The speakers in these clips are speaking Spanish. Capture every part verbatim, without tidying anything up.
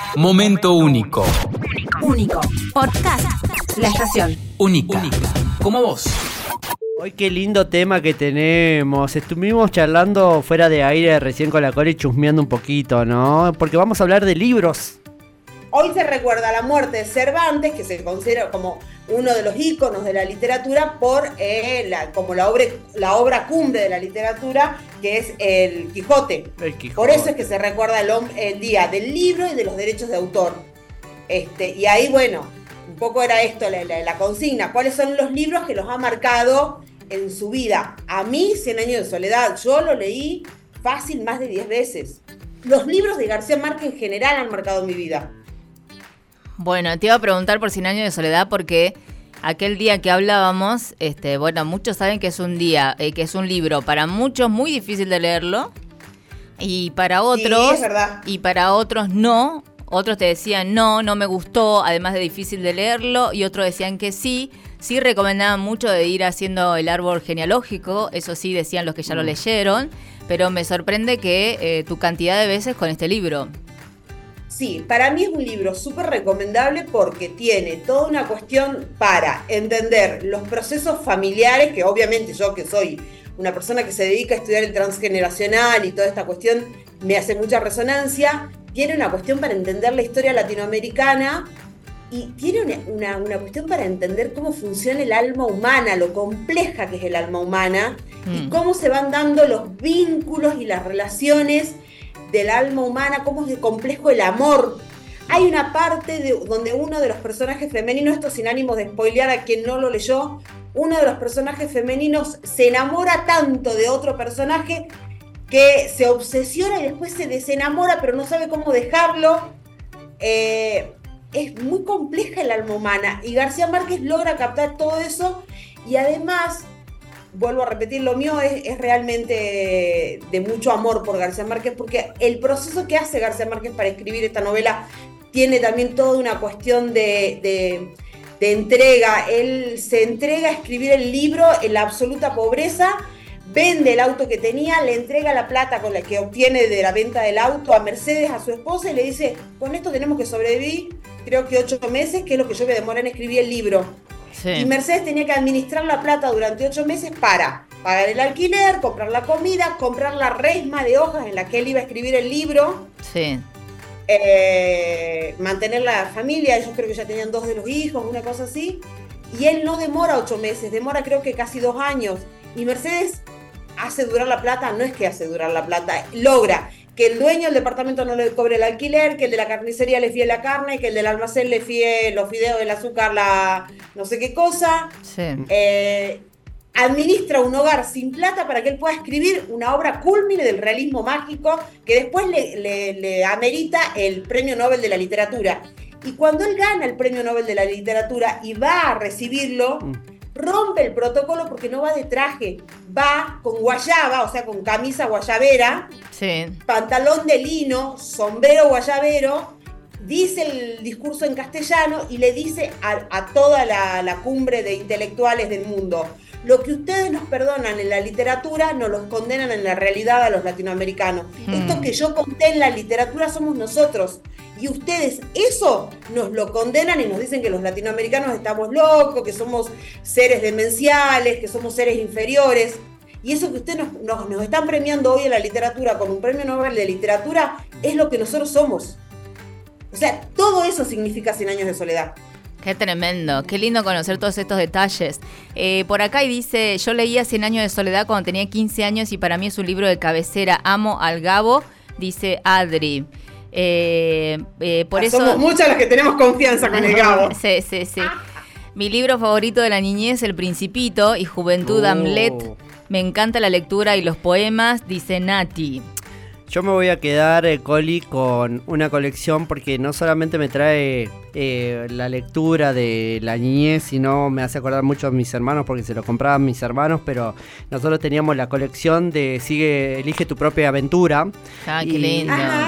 Momento único. Único. Podcast. La estación. Única. Única. Como vos. Hoy qué lindo tema que tenemos. Estuvimos charlando fuera de aire recién con la Cori, chusmeando un poquito, ¿no? Porque vamos a hablar de libros. Hoy se recuerda la muerte de Cervantes, que se considera como uno de los íconos de la literatura, por eh, la, como la obra, la obra cumbre de la literatura, que es el Quijote. El Quijote. Por eso es que se recuerda el, el día del libro y de los derechos de autor. Este, y ahí, bueno, un poco era esto la, la, la consigna. ¿Cuáles son los libros que los ha marcado en su vida? A mí, Cien años de soledad, yo lo leí fácil más de diez veces. Los libros de García Márquez en general han marcado mi vida. Bueno, te iba a preguntar por Cien años de soledad porque aquel día que hablábamos, este, bueno, muchos saben que es un día, eh, que es un libro para muchos muy difícil de leerlo y para otros, sí, es verdad. y para otros no. Otros te decían no, no me gustó, además de difícil de leerlo, y otros decían que sí. Sí recomendaban mucho de ir haciendo el árbol genealógico, eso sí decían los que ya lo leyeron, pero me sorprende que eh, tu cantidad de veces con este libro. Sí, para mí es un libro súper recomendable porque tiene toda una cuestión para entender los procesos familiares, que obviamente yo que soy una persona que se dedica a estudiar el transgeneracional y toda esta cuestión me hace mucha resonancia, tiene una cuestión para entender la historia latinoamericana y tiene una, una, una cuestión para entender cómo funciona el alma humana, lo compleja que es el alma humana mm. y cómo se van dando los vínculos y las relaciones del alma humana, cómo es de complejo el amor. Hay una parte de, donde uno de los personajes femeninos, esto sin ánimos de spoilear a quien no lo leyó, uno de los personajes femeninos se enamora tanto de otro personaje que se obsesiona y después se desenamora, pero no sabe cómo dejarlo. Eh, es muy compleja el alma humana y García Márquez logra captar todo eso y además, vuelvo a repetir, lo mío es, es realmente de, de mucho amor por García Márquez, porque el proceso que hace García Márquez para escribir esta novela tiene también toda una cuestión de, de, de entrega. Él se entrega a escribir el libro en la absoluta pobreza, vende el auto que tenía, le entrega la plata con la que obtiene de la venta del auto a Mercedes, a su esposa, y le dice, con esto tenemos que sobrevivir, creo que ocho meses, que es lo que yo me demoré en escribir el libro. Sí. Y Mercedes tenía que administrar la plata durante ocho meses para pagar el alquiler, comprar la comida, comprar la resma de hojas en la que él iba a escribir el libro, sí. eh, mantener la familia, ellos creo que ya tenían dos de los hijos, una cosa así, y él no demora ocho meses, demora creo que casi dos años, y Mercedes hace durar la plata, no es que hace durar la plata, logra que el dueño del departamento no le cobre el alquiler, que el de la carnicería le fíe la carne, que el del almacén le fíe los fideos, el azúcar, la no sé qué cosa. Sí. Eh, administra un hogar sin plata para que él pueda escribir una obra cúlmine del realismo mágico que después le, le, le amerita el Premio Nobel de la Literatura. Y cuando él gana el Premio Nobel de la Literatura y va a recibirlo, mm. rompe el protocolo porque no va de traje, va con guayaba, o sea, con camisa guayabera, sí. pantalón de lino, sombrero guayabero, dice el discurso en castellano y le dice a, a toda la, la cumbre de intelectuales del mundo, lo que ustedes nos perdonan en la literatura, nos los condenan en la realidad a los latinoamericanos. Mm. Esto que yo conté en la literatura somos nosotros. Y ustedes eso nos lo condenan y nos dicen que los latinoamericanos estamos locos, que somos seres demenciales, que somos seres inferiores. Y eso que ustedes nos, nos, nos están premiando hoy en la literatura con un premio Nobel de literatura es lo que nosotros somos. O sea, todo eso significa Cien años de soledad. Qué tremendo, qué lindo conocer todos estos detalles. Eh, por acá y dice, yo leía Cien años de soledad cuando tenía quince años y para mí es un libro de cabecera, amo al Gabo, dice Adri. Eh, eh, por eso somos muchas las que tenemos confianza con el Gabo. Sí, sí, sí. Mi libro favorito de la niñez, El Principito y Juventud, oh. Hamlet. Me encanta la lectura y los poemas, dice Nati. Yo me voy a quedar, eh, Coli, con una colección porque no solamente me trae eh, la lectura de la niñez, sino me hace acordar mucho a mis hermanos porque se lo compraban mis hermanos, pero nosotros teníamos la colección de Sigue, elige tu propia aventura. Ah, qué lindo. Ajá.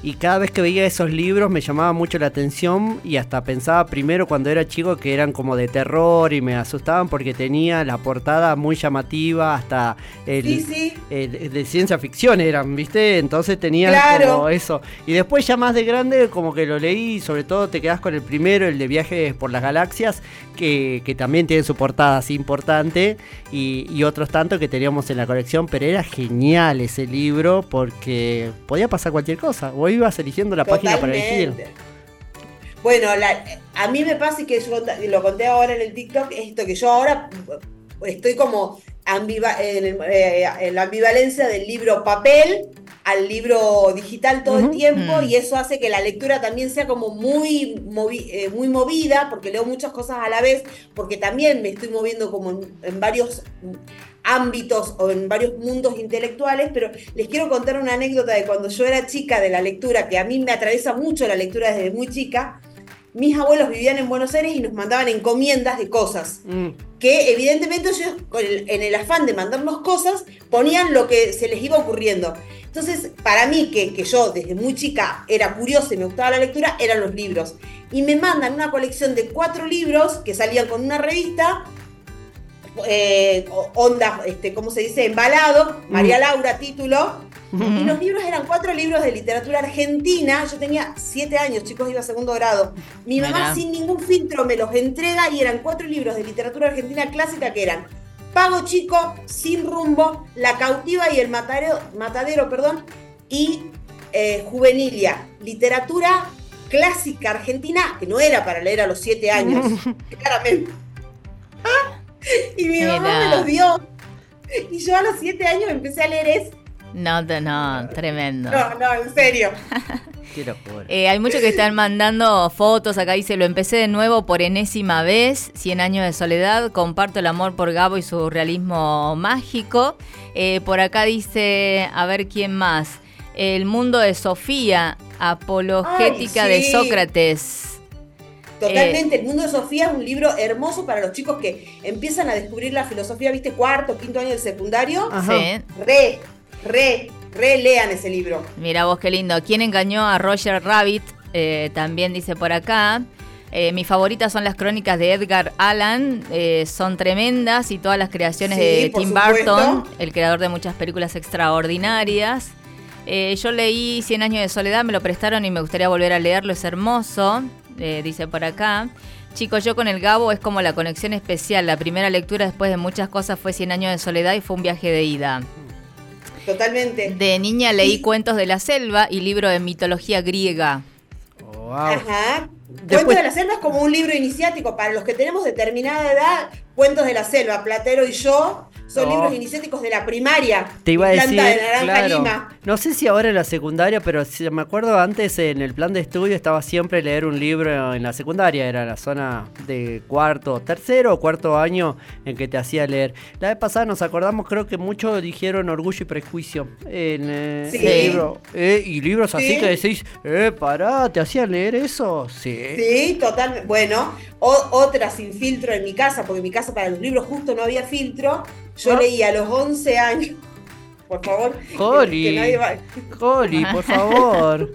y cada vez que veía esos libros me llamaba mucho la atención y hasta pensaba primero cuando era chico que eran como de terror y me asustaban porque tenía la portada muy llamativa, hasta el, Sí, sí. el- de ciencia ficción eran, ¿viste? Entonces tenían Claro. como eso. Y después ya más de grande como que lo leí y sobre todo te quedás con el primero, el de Viajes por las Galaxias, que, que también tiene su portada así importante y, y otros tantos que teníamos en la colección, pero era genial ese libro porque podía pasar cualquier cosa. Vos ibas eligiendo la página para elegir. Totalmente. Bueno, la- a mí me pasa y que yo cont- lo conté ahora en el TikTok, esto que yo ahora estoy como ambiva- en, el- eh, en la ambivalencia del libro papel al libro digital todo el tiempo, Mm. y eso hace que la lectura también sea como muy, movi- eh, muy movida, porque leo muchas cosas a la vez, porque también me estoy moviendo como en, en varios ámbitos o en varios mundos intelectuales, pero les quiero contar una anécdota de cuando yo era chica, de la lectura, que a mí me atraviesa mucho la lectura desde muy chica. Mis abuelos vivían en Buenos Aires y nos mandaban encomiendas de cosas, Mm. que evidentemente ellos, con el- en el afán de mandarnos cosas, ponían lo que se les iba ocurriendo. Entonces, para mí, que, que yo desde muy chica era curiosa y me gustaba la lectura, eran los libros. Y me mandan una colección de cuatro libros que salían con una revista, eh, o- onda, este, ¿cómo se dice? Embalado, María Laura, título. Y los libros eran cuatro libros de literatura argentina. Yo tenía siete años, chicos, iba a segundo grado. Mi mamá, Mirá. sin ningún filtro, me los entrega y eran cuatro libros de literatura argentina clásica que eran Pago Chico, Sin Rumbo, La Cautiva y el Matadero, Matadero perdón, y eh, Juvenilia. Literatura clásica argentina, que no era para leer a los siete años, claramente. Y mi mamá Mirá. me los dio. Y yo a los siete años empecé a leer eso. No, te- no, tremendo. No, no, en serio. Qué locura. Eh, hay muchos que están mandando fotos. Acá dice, lo empecé de nuevo por enésima vez. Cien años de soledad. Comparto el amor por Gabo y su realismo mágico. Eh, por acá dice, a ver quién más. El mundo de Sofía, apologética Ay, de sí. Sócrates. Totalmente, El mundo de Sofía es un libro hermoso para los chicos que empiezan a descubrir la filosofía, ¿viste? Cuarto, quinto año del secundario. Ajá. Sí. Re, re, re lean ese libro. Mira vos qué lindo. ¿Quién engañó a Roger Rabbit? Eh, también dice por acá. Eh, mis favoritas son las crónicas de Edgar Allan. Eh, son tremendas y todas las creaciones Sí, de por Tim supuesto. Burton, el creador de muchas películas extraordinarias. Eh, yo leí Cien años de soledad, me lo prestaron y me gustaría volver a leerlo. Es hermoso, eh, dice por acá. Chicos, yo con el Gabo es como la conexión especial. La primera lectura después de muchas cosas fue Cien años de soledad y fue un viaje de ida. Totalmente. De niña leí Sí. Cuentos de la selva y libro de mitología griega. Wow. Ajá. Después- Cuentos de la Selva es como un libro iniciático para los que tenemos determinada edad. Cuentos de la Selva, Platero y yo, son No. libros iniciáticos de la primaria. Te iba a decir, Planta de Naranja claro, Lima. no sé si ahora en la secundaria, pero si me acuerdo antes en el plan de estudio estaba siempre leer un libro en la secundaria, era la zona de cuarto, tercero o cuarto año en que te hacía leer. La vez pasada nos acordamos, creo que muchos dijeron Orgullo y Prejuicio en eh, Sí. el libro. Eh, y libros así Sí. que decís, eh, pará, ¿te hacían leer eso? Sí. Sí, totalmente. Bueno, o- otra sin filtro en mi casa, porque en mi casa para los libros justo no había filtro. Yo Ah. leí a los once años. Por favor. Joli. que nadie va- Joli, por favor.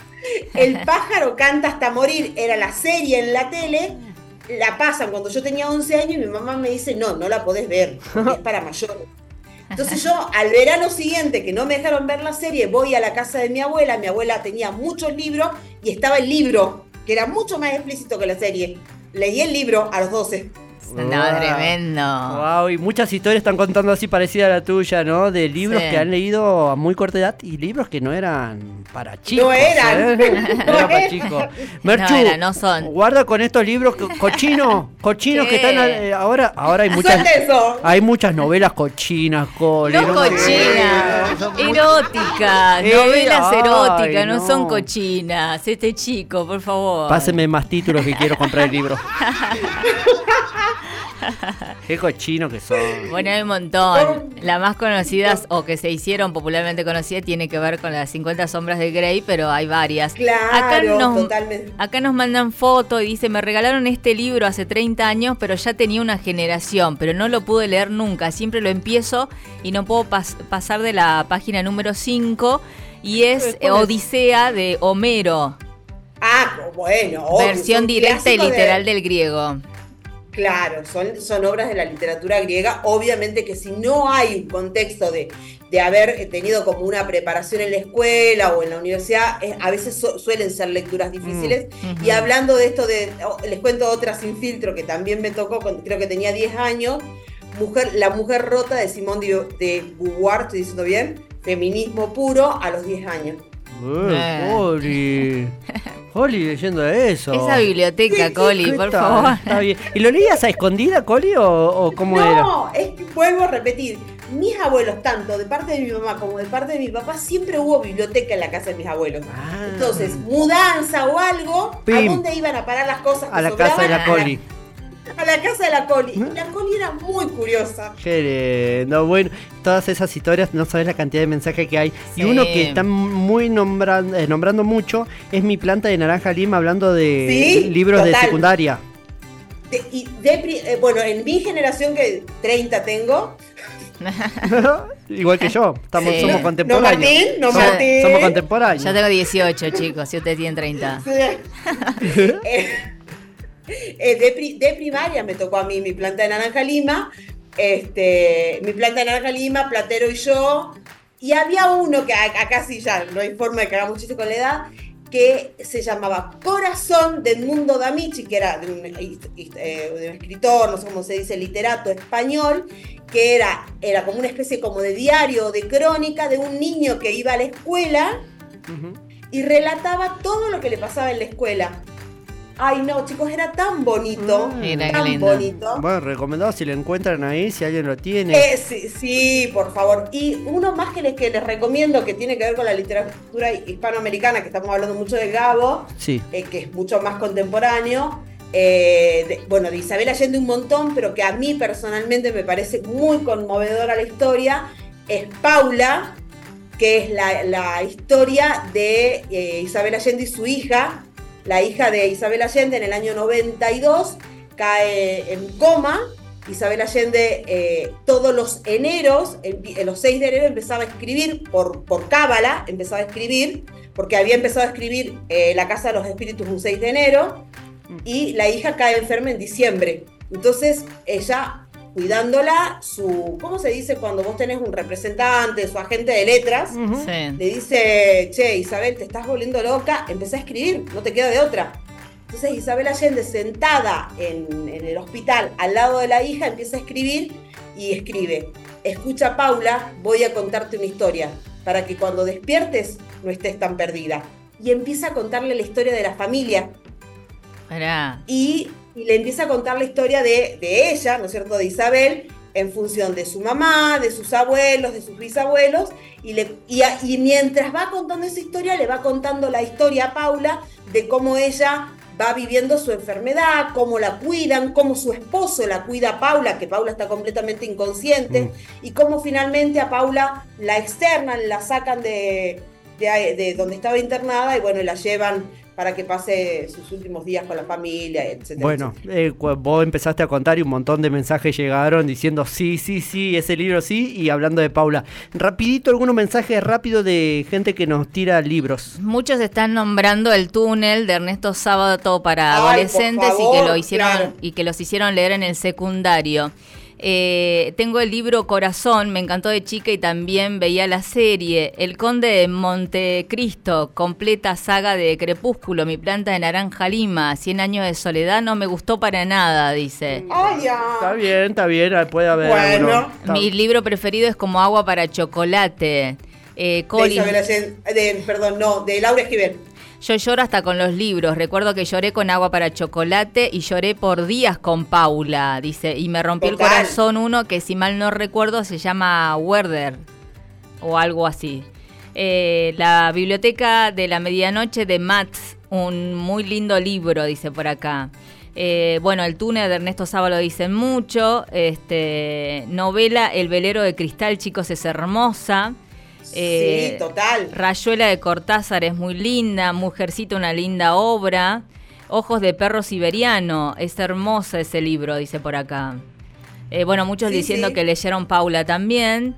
El pájaro canta hasta morir. Era la serie en la tele. La pasan cuando yo tenía once años y mi mamá me dice, no, no la podés ver, porque es para mayores. Entonces yo, al verano siguiente, que no me dejaron ver la serie, voy a la casa de mi abuela. Mi abuela tenía muchos libros y estaba el libro, que era mucho más explícito que la serie. Leí el libro a los doce. No, Wow. tremendo. Wow, y muchas historias están contando así parecida a la tuya, ¿no? De libros Sí. que han leído a muy corta edad y libros que no eran para chicos. No eran. ¿eh? No No eran para eran. chicos. Merchu, No eran, no son. guarda con estos libros co- cochinos, cochinos que ¿Qué? están eh, ahora, ahora hay muchas, Suelta eso. hay muchas novelas cochinas, Cole. No cochinas, Son muy- eróticas, Eh, novelas ay, eróticas, no. no. son cochinas. Este chico, por favor. Pásenme más títulos que quiero comprar el libro. Qué cochinos que son. Bueno, hay un montón. Las más conocidas o que se hicieron popularmente conocidas tiene que ver con las cincuenta sombras de Grey, pero hay varias. Claro, totalmente. Acá nos mandan fotos y dice, me regalaron este libro hace treinta años, pero ya tenía una generación, pero no lo pude leer nunca. Siempre lo empiezo y no puedo pas- pasar de la página número cinco. Y es Odisea de Homero. Ah, bueno, obvio, versión son directa y clásicos literal de- del griego. Claro, son, son obras de la literatura griega. Obviamente que si no hay un contexto de, de haber tenido como una preparación en la escuela o en la universidad, eh, a veces su- suelen ser lecturas difíciles. Mm, Y ujú. hablando de esto, de, oh, les cuento otra sin filtro que también me tocó, cuando, creo que tenía diez años, mujer, La mujer rota de Simone de, de Beauvoir, estoy diciendo bien, feminismo puro a los diez años. Eh, Joli. Joli leyendo eso. Esa biblioteca, Coli, ¿Qué por tal? favor. Está bien. ¿Y lo leías a escondida, Coli, o, o cómo era? No, es que vuelvo a repetir, mis abuelos, tanto de parte de mi mamá como de parte de mi papá, siempre hubo biblioteca en la casa de mis abuelos. Ah. Entonces, mudanza o algo, Pim. ¿a dónde iban a parar las cosas? que A la casa de la sobraban? Coli. A la, a la casa de la Coli. Y la Coli era muy curiosa. Qué lindo. Bueno, todas esas historias, no sabes la cantidad de mensajes que hay. Sí. Y uno que están muy nombrando, eh, nombrando mucho es Mi planta de naranja lima, hablando de Sí, libros de total. secundaria. De- y de pri- eh, bueno, en mi generación, que treinta tengo, Igual que yo, estamos, Sí. somos No, no contemporáneos. Martín, no somos, Martín. somos contemporáneos. Yo tengo dieciocho, chicos, si ustedes tienen treinta. Sí. Eh, eh, de, pri- de primaria me tocó a mí Mi planta de naranja lima, este, Mi planta de naranja lima, Platero y yo, y había uno que a- acá sí ya no hay forma de que hagamos chiste con la edad, que se llamaba Corazón de Edmundo D'Amici, que era de un, eh, de un escritor, no sé cómo se dice, literato español, que era, era como una especie como de diario o de crónica de un niño que iba a la escuela Ujú. y relataba todo lo que le pasaba en la escuela. Ay, no, chicos, era tan bonito, Mira, qué tan lindo. bonito. Bueno, recomendado si lo encuentran ahí, si alguien lo tiene. Eh, sí, sí, por favor. Y uno más que les, que les recomiendo, que tiene que ver con la literatura hispanoamericana, que estamos hablando mucho de Gabo, Sí. eh, que es mucho más contemporáneo. eh, de- bueno, de Isabel Allende un montón, pero que a mí personalmente me parece muy conmovedora la historia, es Paula, que es la, la historia de eh, Isabel Allende y su hija. La hija de Isabel Allende en el año noventa y dos cae en coma. Isabel Allende eh, todos los eneros, en, en los seis de enero empezaba a escribir, por, por cábala empezaba a escribir, porque había empezado a escribir eh, La Casa de los Espíritus un seis de enero, y la hija cae enferma en diciembre. Entonces ella, cuidándola, su, ¿cómo se dice cuando vos tenés un representante, su agente de letras? Ujú. Sí. Le dice, che, Isabel, te estás volviendo loca, empecé a escribir, no te queda de otra. Entonces Isabel Allende, sentada en, en el hospital al lado de la hija, empieza a escribir y escribe: escucha, Paula, voy a contarte una historia, para que cuando despiertes no estés tan perdida. Y empieza a contarle la historia de la familia. Mirá. Y, y le empieza a contar la historia de, de ella, ¿no es cierto?, de Isabel, en función de su mamá, de sus abuelos, de sus bisabuelos, y, le, y, a- y mientras va contando esa historia, le va contando la historia a Paula de cómo ella va viviendo su enfermedad, cómo la cuidan, cómo su esposo la cuida a Paula, que Paula está completamente inconsciente, Mm. y cómo finalmente a Paula la externan, la sacan de, de, de donde estaba internada y bueno, la llevan para que pase sus últimos días con la familia, etcétera. Bueno, etcétera. eh, cu- vos empezaste a contar y un montón de mensajes llegaron diciendo sí, sí, sí, ese libro sí, y hablando de Paula. Rapidito, algunos mensajes rápidos de gente que nos tira libros. Muchos están nombrando El túnel de Ernesto Sábato para Ay, por adolescentes y favor, que lo hicieron claro. y que los hicieron leer en el secundario. Eh, tengo el libro Corazón, me encantó de chica y también veía la serie. El Conde de Montecristo, completa saga de Crepúsculo, Mi planta de naranja lima, Cien años de soledad, no me gustó para nada, dice. Ay, ya. Está bien, está bien, puede haber Bueno. alguno. Está- Mi libro preferido es Como agua para chocolate. Eh, De Colin, Isabel Allende, de, perdón, no, de Laura Esquivel. yo lloro hasta con los libros. Recuerdo que lloré con Agua para chocolate y lloré por días con Paula, dice. Y me rompió el Total. corazón uno que, si mal no recuerdo, se llama Werder o algo así. Eh, la Biblioteca de la Medianoche de Mats, un muy lindo libro, dice por acá. Eh, bueno, El túnel de Ernesto Sábalo dicen mucho. Este, novela El velero de cristal, chicos, es hermosa. Eh, Sí, total. Rayuela de Cortázar es muy linda. Mujercita, una linda obra. Ojos de perro siberiano, es hermosa ese libro, dice por acá. Eh, bueno, muchos Sí, diciendo sí. que leyeron Paula también.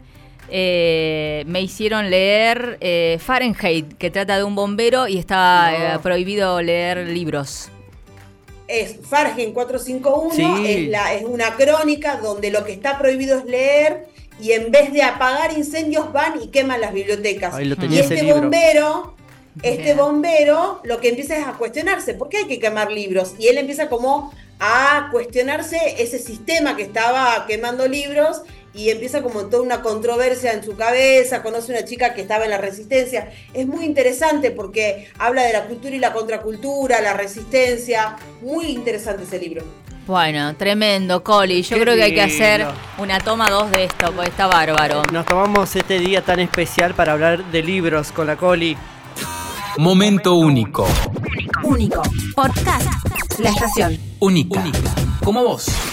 eh, me hicieron leer eh, Fahrenheit, que trata de un bombero y está No. eh, prohibido leer libros. Es Fahrenheit cuatrocientos cincuenta y uno, Sí. es, la, es una crónica donde lo que está prohibido es leer y en vez de apagar incendios van y queman las bibliotecas. Ahí lo Y tenía ese este libro. bombero, este Bien. bombero lo que empieza es a cuestionarse, ¿por qué hay que quemar libros? Y él empieza como a cuestionarse ese sistema que estaba quemando libros y empieza como toda una controversia en su cabeza, conoce una chica que estaba en la resistencia. Es muy interesante porque habla de la cultura y la contracultura, la resistencia. Muy interesante ese libro. Bueno, tremendo, Coli. Yo Qué creo que hay que hacer lindo. una toma dos de esto, porque está bárbaro. Nos tomamos este día tan especial para hablar de libros con la Coli. Momento único. Único. Podcast. La estación. Única. Como vos.